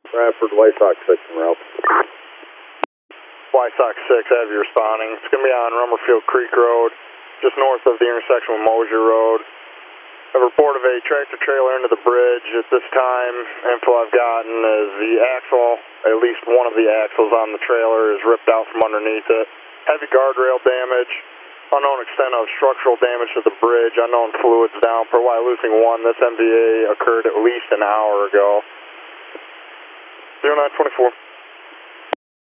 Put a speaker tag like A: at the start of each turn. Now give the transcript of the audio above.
A: Bradford, White Sox 6 en route.
B: White Sox 6, have you responding. It's going to be on Rummerfield Creek Road, just north of the intersection with Mosier Road. A report of a tractor trailer into the bridge. At this time, info I've gotten is the axle, at least one of the axles on the trailer is ripped out from underneath it. Heavy guardrail damage, unknown extent of structural damage to the bridge, unknown fluids down. Per Y losing 1, this MVA occurred at least an hour ago. 0924.